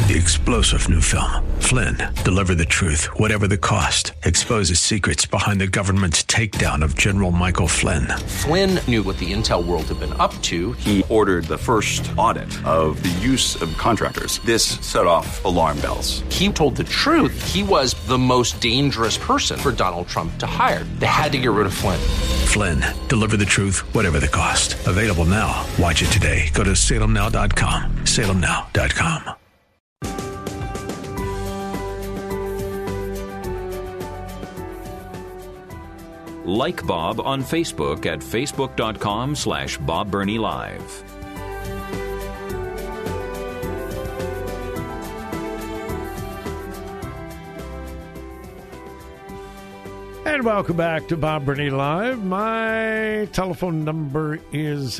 The explosive new film, Flynn, deliver the truth, whatever the cost. Exposes secrets behind the government's takedown of General Michael Flynn. Flynn knew what the intel world had been up to. He ordered the first audit of the use of contractors. This set off alarm bells. He told the truth. He was the most dangerous person for Donald Trump to hire. They had to get rid of Flynn. Flynn, deliver the truth, whatever the cost. Available now. Watch it today. Go to salemnow.com. salemnow.com. Like Bob on Facebook at facebook.com/Bob Burney Live. And welcome back to Bob Burney Live. My telephone number is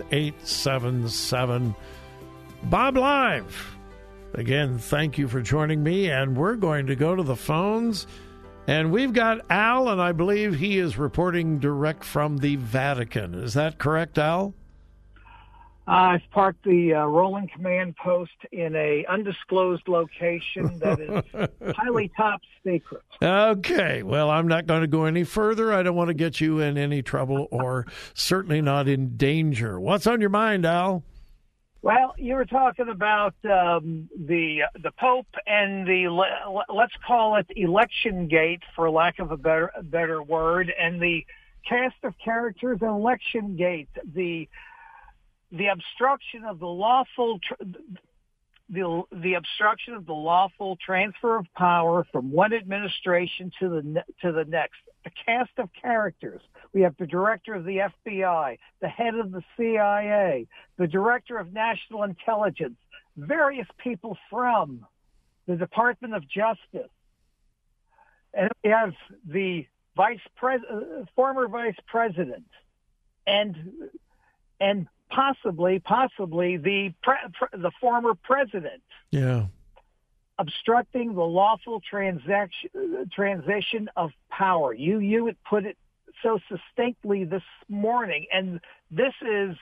877-BOB Live. Again, thank you for joining me, and we're going to go to the phones. And we've got Al, and I believe he is reporting direct from the Vatican. Is that correct, Al? I've parked the rolling command post in a undisclosed location that is highly top secret. Okay. Well, I'm not going to go any further. I don't want to get you in any trouble or certainly not in danger. What's on your mind, Al? Well, you were talking about the Pope and the, let's call it election gate, for lack of a better word, and the cast of characters in election gate, the obstruction of the lawful the obstruction of the lawful transfer of power from one administration to the next. A cast of characters. We have the director of the FBI, the head of the CIA, the director of national intelligence, various people from the Department of Justice, and we have the former vice president, and possibly the former president. Yeah. Obstructing the lawful transition of power. You would put it so succinctly this morning, and this is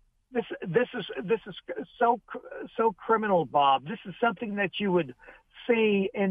so criminal, Bob. This is something that you would see in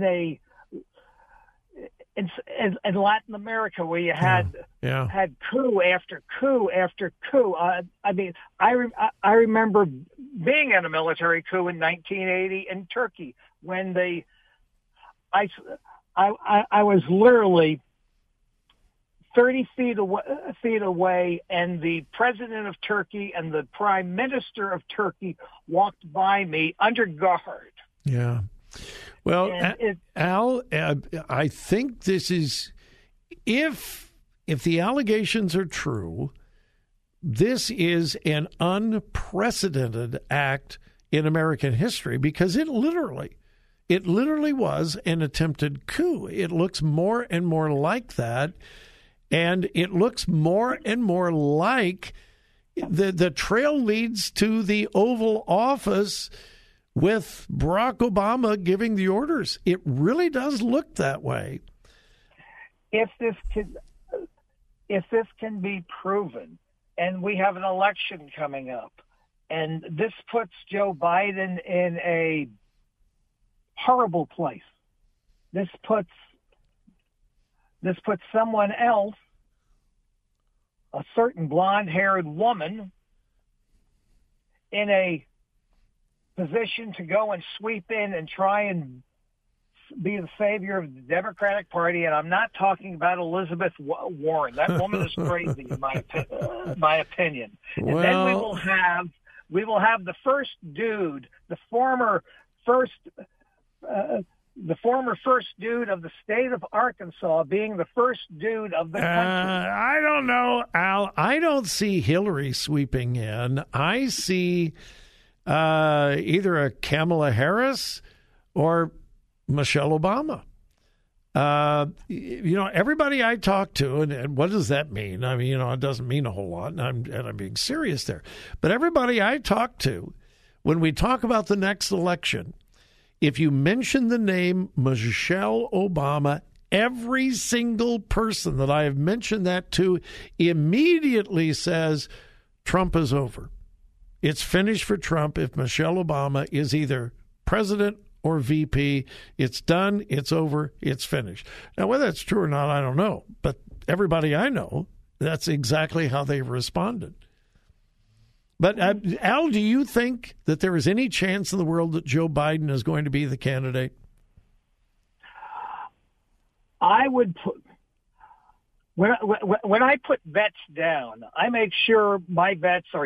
Latin America, where you had coup after coup after coup. I mean, I remember being in a military coup in 1980 in Turkey when I was literally 30 feet away, and the president of Turkey and the prime minister of Turkey walked by me under guard. Yeah. Well, Al, I think this is, if the allegations are true, this is an unprecedented act in American history, because it literally was an attempted coup. It looks more and more like that, and it looks more and more like the trail leads to the Oval Office with Barack Obama giving the orders. It really does look that way. If this can be proven, and we have an election coming up, and this puts Joe Biden in a horrible place. This puts someone else, a certain blonde-haired woman, in a position to go and sweep in and try and be the savior of the Democratic Party. And I'm not talking about Elizabeth Warren. That woman is crazy, in my opinion. And then we will have the first dude, the former first dude of the state of Arkansas, being the first dude of the country. I don't know, Al. I don't see Hillary sweeping in. I see either a Kamala Harris or Michelle Obama. Everybody I talk to, and what does that mean? I mean, it doesn't mean a whole lot, and I'm being serious there. But everybody I talk to, when we talk about the next election, if you mention the name Michelle Obama, every single person that I have mentioned that to immediately says Trump is over. It's finished for Trump if Michelle Obama is either president or VP. It's done. It's over. It's finished. Now, whether that's true or not, I don't know. But everybody I know, that's exactly how they've responded. But, Al, do you think that there is any chance in the world that Joe Biden is going to be the candidate? I would put, when I put bets down, I make sure my bets are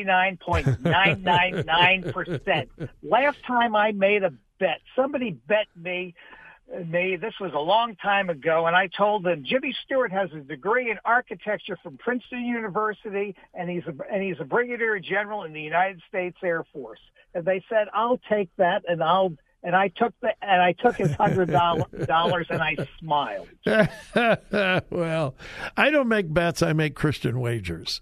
99.999%. Last time I made a bet, somebody bet me, this was a long time ago, and I told them Jimmy Stewart has a degree in architecture from Princeton University, and he's a brigadier general in the United States Air Force. And they said, I'll take that, and I took his $100 and I smiled. Well, I don't make bets, I make Christian wagers.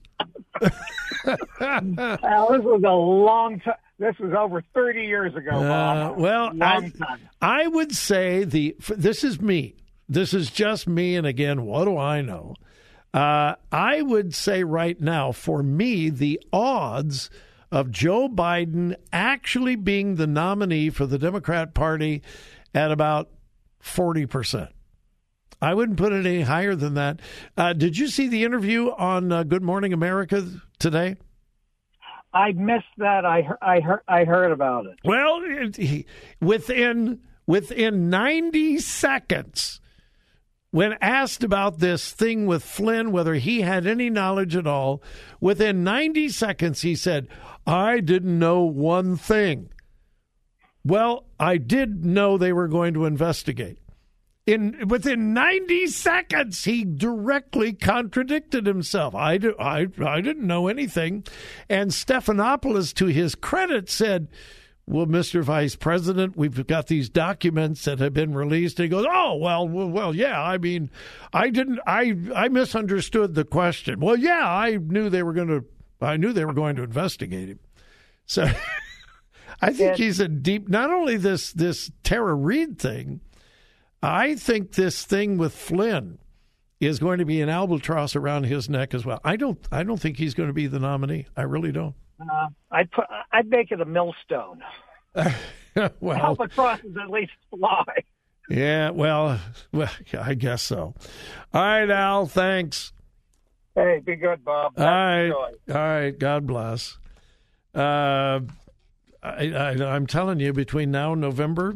Well, this was a long time. This was over 30 years ago, Bob. I would say this is me. This is just me, and again, what do I know? I would say right now, for me, the odds of Joe Biden actually being the nominee for the Democrat Party at about 40%. I wouldn't put it any higher than that. Did you see the interview on Good Morning America today? I missed that. I heard about it. Well, within 90 seconds, when asked about this thing with Flynn, whether he had any knowledge at all, within 90 seconds he said, I didn't know one thing. Well, I did know they were going to investigate. Within 90 seconds, he directly contradicted himself. I didn't know anything. And Stephanopoulos, to his credit, said, well, Mr. Vice President, we've got these documents that have been released. And he goes, oh, well, yeah, I mean, I misunderstood the question. Well, yeah, I knew they were going to investigate him. So I think he's a deep, not only this Tara Reid thing, I think this thing with Flynn is going to be an albatross around his neck as well. I don't think he's going to be the nominee. I really don't. I'd make it a millstone. Well, albatrosses at least fly. Yeah, well, I guess so. All right, Al, thanks. Hey, be good, Bob. All right, God bless. I'm telling you, between now and November.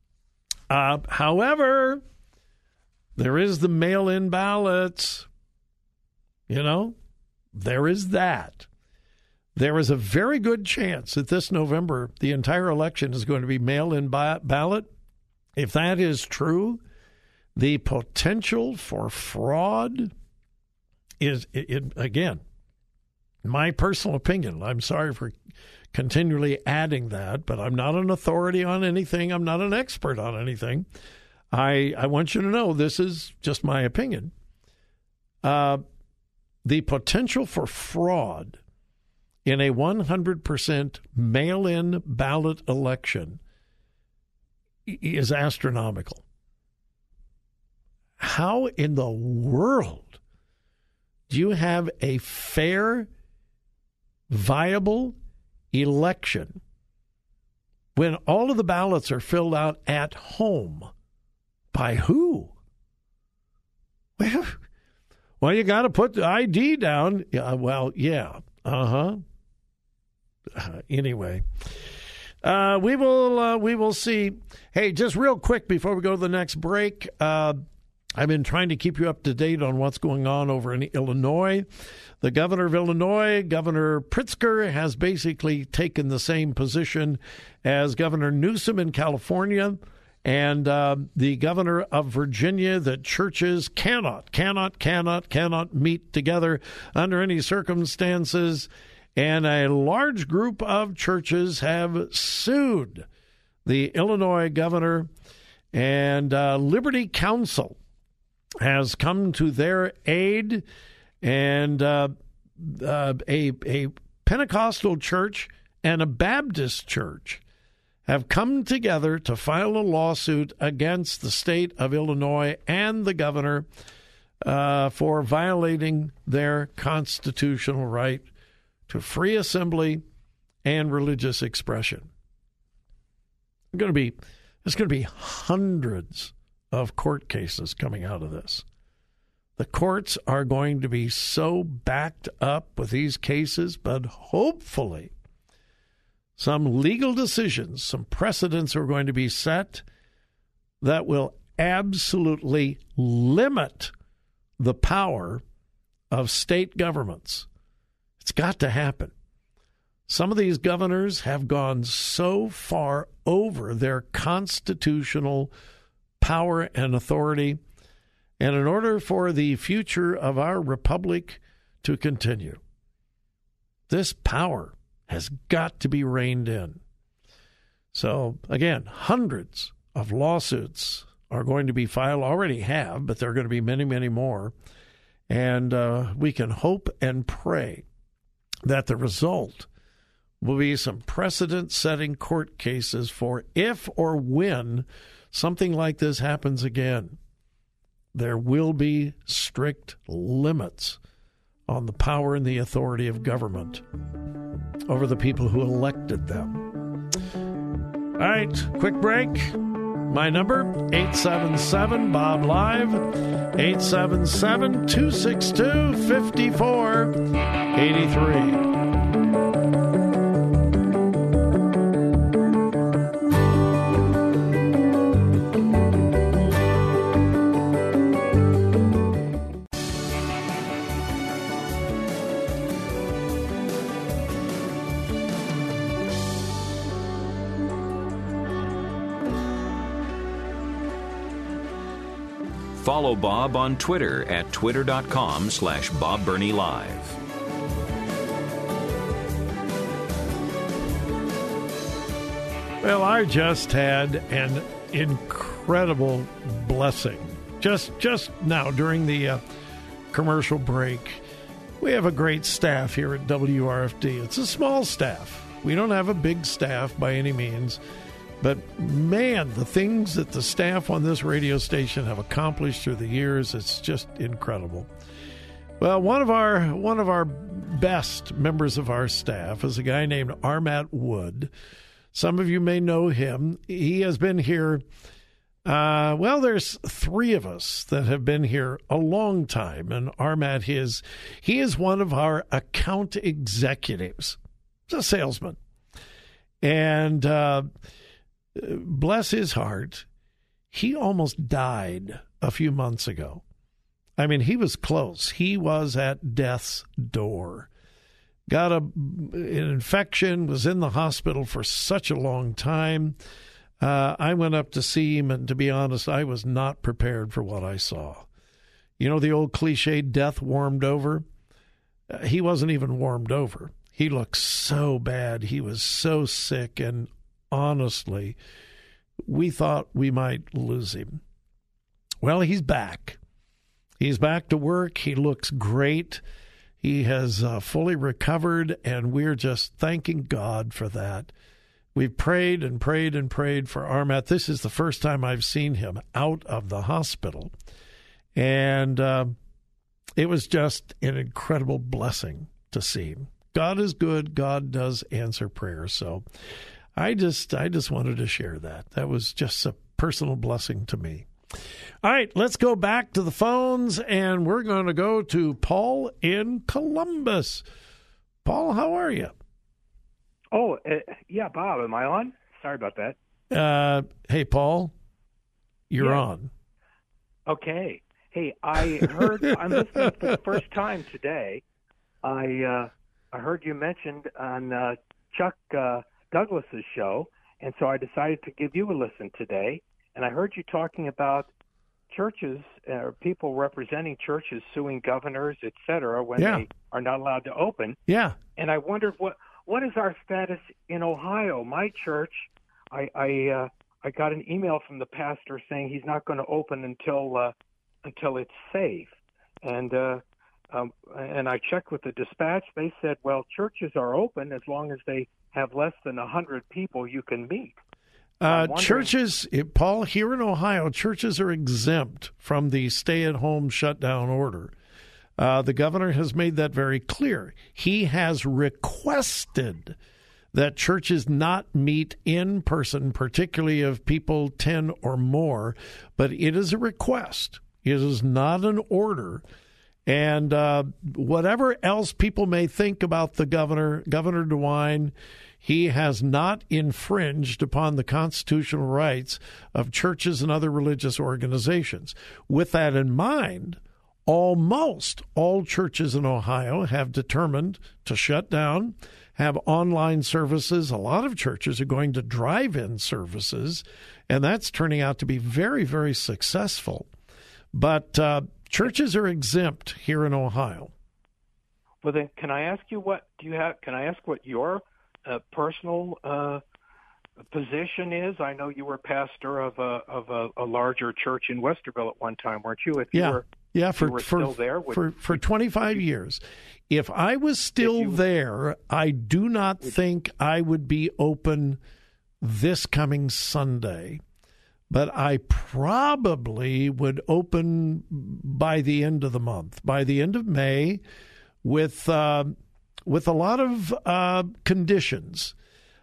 However, there is the mail-in ballots. There is that. There is a very good chance that this November, the entire election is going to be mail-in ballot. If that is true, the potential for fraud is, again, my personal opinion. I'm sorry for continually adding that, but I'm not an authority on anything. I'm not an expert on anything. I want you to know this is just my opinion. The potential for fraud in a 100% mail-in ballot election is astronomical. How in the world do you have a fair, viable election when all of the ballots are filled out at home? By who? Well, you got to put the ID down. Yeah. Anyway, we will see. Hey, just real quick before we go to the next break, I've been trying to keep you up to date on what's going on over in Illinois. The governor of Illinois, Governor Pritzker, has basically taken the same position as Governor Newsom in California and the governor of Virginia, that churches cannot meet together under any circumstances. And a large group of churches have sued the Illinois governor, and Liberty Counsel has come to their aid, and a Pentecostal church and a Baptist church have come together to file a lawsuit against the state of Illinois and the governor for violating their constitutional right to free assembly and religious expression. I'm going to be There's going to be hundreds of court cases coming out of this. The courts are going to be so backed up with these cases, but hopefully some legal decisions, some precedents are going to be set that will absolutely limit the power of state governments. It's got to happen. Some of these governors have gone so far over their constitutional power and authority. And in order for the future of our republic to continue, this power has got to be reined in. So, again, hundreds of lawsuits are going to be filed, already have, but there are going to be many, many more. And we can hope and pray that the result will be some precedent-setting court cases for if or when something like this happens again. There will be strict limits on the power and the authority of government over the people who elected them. All right, quick break. My number, 877-BOB-LIVE, 877-262-5483. Follow Bob on Twitter at twitter.com/Bob Burney Live. Well, I just had an incredible blessing. Just now during the commercial break, we have a great staff here at WRFD. It's a small staff. We don't have a big staff by any means. But, man, the things that the staff on this radio station have accomplished through the years, it's just incredible. Well, one of our best members of our staff is a guy named Armat Wood. Some of you may know him. He has been here, there's three of us that have been here a long time. And Armat, he is one of our account executives. He's a salesman. And bless his heart, he almost died a few months ago. I mean, he was close. He was at death's door. Got an infection, was in the hospital for such a long time. I went up to see him, and to be honest, I was not prepared for what I saw. You know the old cliche, death warmed over? He wasn't even warmed over. He looked so bad. He was so sick, and honestly, we thought we might lose him. Well, he's back. He's back to work. He looks great. He has fully recovered, and we're just thanking God for that. We've prayed and prayed and prayed for Armat. This is the first time I've seen him out of the hospital. And it was just an incredible blessing to see him. God is good. God does answer prayers. So I just wanted to share that. That was just a personal blessing to me. All right, let's go back to the phones, and we're going to go to Paul in Columbus. Paul, how are you? Oh, yeah, Bob, am I on? Sorry about that. Hey, Paul, you're on. Okay. Hey, I heard, I'm listening for the first time today. I heard you mentioned on Chuck Douglas's show, and so I decided to give you a listen today. And I heard you talking about churches, people representing churches suing governors, et cetera, when they are not allowed to open. Yeah. And I wondered what is our status in Ohio? My church, I got an email from the pastor saying he's not going to open until it's safe. And I checked with the Dispatch. They said, well, churches are open as long as they have less than 100 people you can meet. Churches, Paul, here in Ohio, churches are exempt from the stay-at-home shutdown order. The governor has made that very clear. He has requested that churches not meet in person, particularly of people 10 or more, but it is a request. It is not an order. And whatever else people may think about the governor, Governor DeWine, he has not infringed upon the constitutional rights of churches and other religious organizations. With that in mind, almost all churches in Ohio have determined to shut down, have online services. A lot of churches are going to drive-in services, and that's turning out to be very, very successful. But churches are exempt here in Ohio. Well, then, can I ask you what your personal position is? I know you were pastor of a larger church in Westerville at one time, weren't you? For 25 years. If I was still there, I do not think I would be open this coming Sunday. But I probably would open by the end of the month, by the end of May, with a lot of conditions.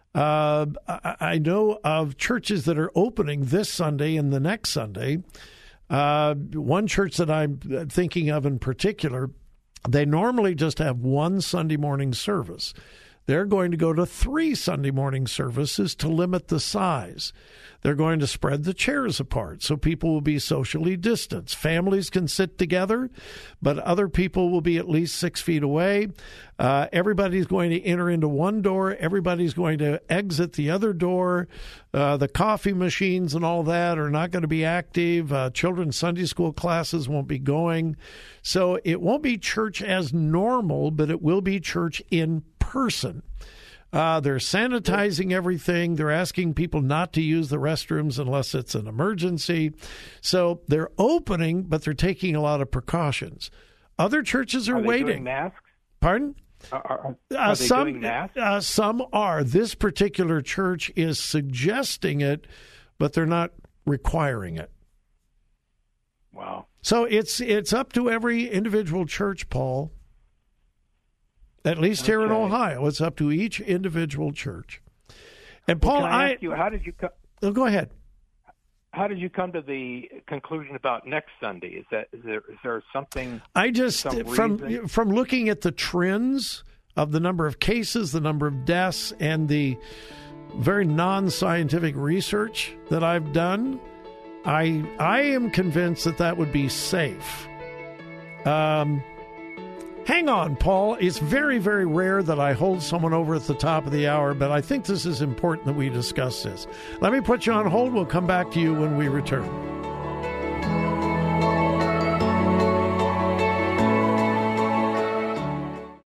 I know of churches that are opening this Sunday and the next Sunday. One church that I'm thinking of in particular, they normally just have one Sunday morning service. They're going to go to 3 Sunday morning services to limit the size. They're going to spread the chairs apart so people will be socially distanced. Families can sit together, but other people will be at least 6 feet away. Everybody's going to enter into one door. Everybody's going to exit the other door. The coffee machines and all that are not going to be active. Children's Sunday school classes won't be going. So it won't be church as normal, but it will be church in person. They're sanitizing everything. They're asking people not to use the restrooms unless it's an emergency. So they're opening, but they're taking a lot of precautions. Other churches are waiting. Doing masks? Pardon? Are they doing masks? Some are. This particular church is suggesting it, but they're not requiring it. Wow. So it's up to every individual church, Paul. At least here in Ohio, it's up to each individual church. And Paul, can I ask you, how did you Oh, go ahead. How did you come to the conclusion about next Sunday? Is there something? I just from looking at the trends of the number of cases, the number of deaths, and the very non-scientific research that I've done, I am convinced that would be safe. Hang on, Paul. It's very, very rare that I hold someone over at the top of the hour, but I think this is important that we discuss this. Let me put you on hold. We'll come back to you when we return.